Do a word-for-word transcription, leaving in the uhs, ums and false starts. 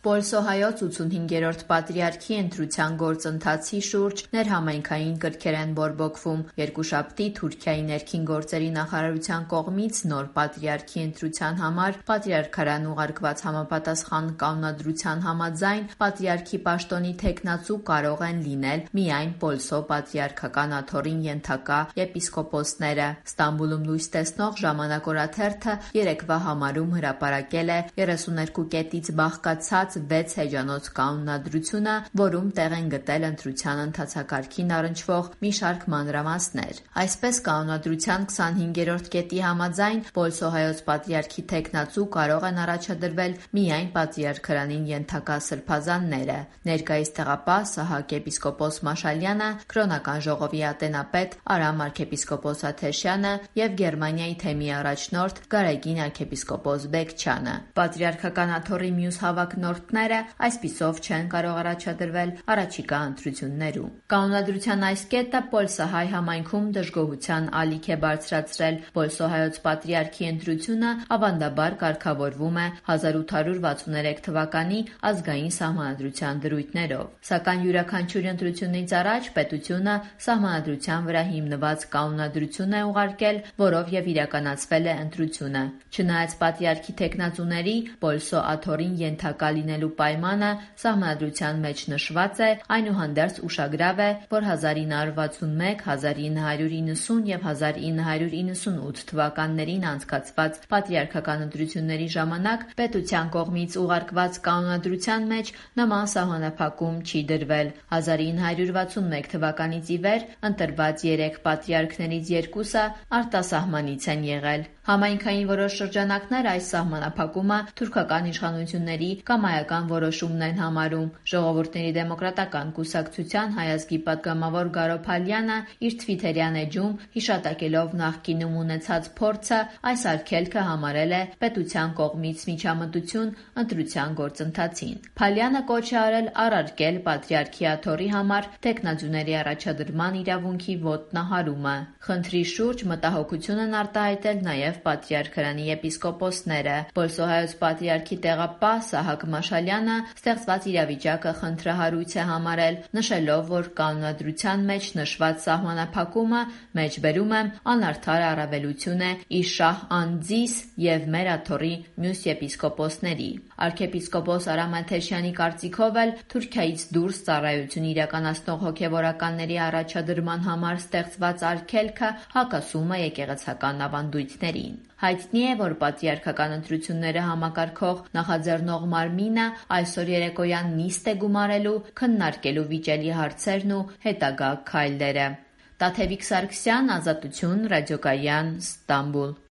Պոլսոհայոց ութսունհինգերորդ պատրիարքի ընտրության գործընթացի շուրջ ներհամայնքային կրքեր են բորբոքվում։ Երկուշաբթի Թուրքիայի ներքին գործերի նախարարության կողմից նոր պատրիարքի ընտրության համար պատրիարքարան ուղարկված համապատասխան կանոնադրության համաձայն պատրիարքի պաշտոնի թեկնածու կարող են լինել միայն Պոլսո պատրիարքական աթոռին ենթակա եպիսկոպոսները։ Ստամբուլում լույս տեսնող Ժամանակ օրաթերթը երեկվա համարում հրապարակել է երեսուներկու կետից բաղկացած վեց էջանոց կանոնադրությունը, որում տեղ են գտել ընտրության ընթացակարգին առնչվող մի շարք մանրամասներ։ Այսպես, կանոնադրության քսանհինգերորդ կետի համաձայն Պոլսոհայոց պատրիարքի թեկնածու կարող են առաջադրվել միայն պատրիարքարանին ենթակա սրբազանները։ Ներկայիս տեղապահ Սահակ եպիսկոպոս Մաշալյանը, Կրոնական ժողովի ատենապետ Արամ արքեպիսկոպոս Աթեշյանը և Գերմանիայի թեմի առաջնորդ Գարեգին արքեպիսկոպոս Բեկչյանը։ Պատրիարքական աթոռի մյուս հավակնորդները այսպիսով չեն կարող առաջադրվել առաջիկա ընտրություններում։ Կանոնադրության այս կետը պոլսահայ համայնքում դժգոհության ալիք է բարձրացրել։ Պոլսոհայոց պատրիարքի ընտրությունը ավանդաբար կարգավորվում է հազար ութ հարյուր վաթսուններեք թվականի ազգային սահմանադրության դրույթներով։ Սակայն յուրաքանչյուր ընտրությունից առաջ պետությունը սահմանադրության վրա հիմնված կանոնադրություն է ուղարկել, որով և իրականացվել է ընտրությունը։ Չնայած պատրիարքի թեկնածուների Պոլսո աթոռին ենթակա լինելու պայմանը սահմանադրության մեջ նշված է, այնուհանդերձ ուշագրավ է, որ հազար ինը հարյուր վաթսունմեկ, հազար ինը հարյուր իննսուն և հազար ինը հարյուր իննսունութ թվականներին անցկացված պատրիարքական ընտրությունների ժամանակ պետության կողմից ուղարկված կանոնադրության մեջ նման սահմանափակում չի դրվել։ հազար ինը հարյուր վաթսունմեկ թվականից ի վեր ընտրված երեք պատրիարքներից երկուսը արտասահմանից են եղել։ Համայնքային որոշ շրջանակներ այս սահմանափակումը թուրքական իշխանությունների կամայական որոշումն են համարում։ Ժողովուրդների դեմոկրատական կուսակցության Հայ ազգի պատգամավոր Գարո Փալյանը իր թվիթերյան էջում հիշատակելով նախկինում ունեցած փորձը այս արգելքը համարել է պետության կողմից միջամտություն ընտրության գործընթացին։ Փալյանը կոչ է արել առարկել պատրիարքի աթոռի համար թեկնածուների առաջադրման իրավունքի ոտնահարումը։ Խնդրի շուրջ մտահոգություն են արտահայտել նաև պատրիարքարանի եպիսկոպոսները։ Պոլսոհայոց պատրիարքի տեղապահ Սահակ Մաշալյանը ստեղծված իրավիճակը խնդրահարույց է համարել, նշելով, որ կանոնադրության մեջ նշված սահմանափակումը մեջբերում է անարդար առավելություն է ի շահ անձիս և մեր աթոռի մյուս եպիսկոպոսների։ Արքեպիսկոպոս Արամ Աթեշյանի կարծիքով էլ Թուրքիայից դուրս ծառայություն իրականացնող հոգևորականների առաջադրման համար ստեղծված արգելքը հակասում է եկեղեցական ավանդույթներին։ Հայտնի է, որ պատրիարքական ընտրությունները համակարգող նախաձեռնող մարմինը այսօր երեկոյան նիստ է գումարելու քննարկելու վիճելի հարցերն ու հետագա քայլերը։ Տաթևիկ Սարգսյան, Ազատություն, Ռադիոկայան, Ստամբուլ։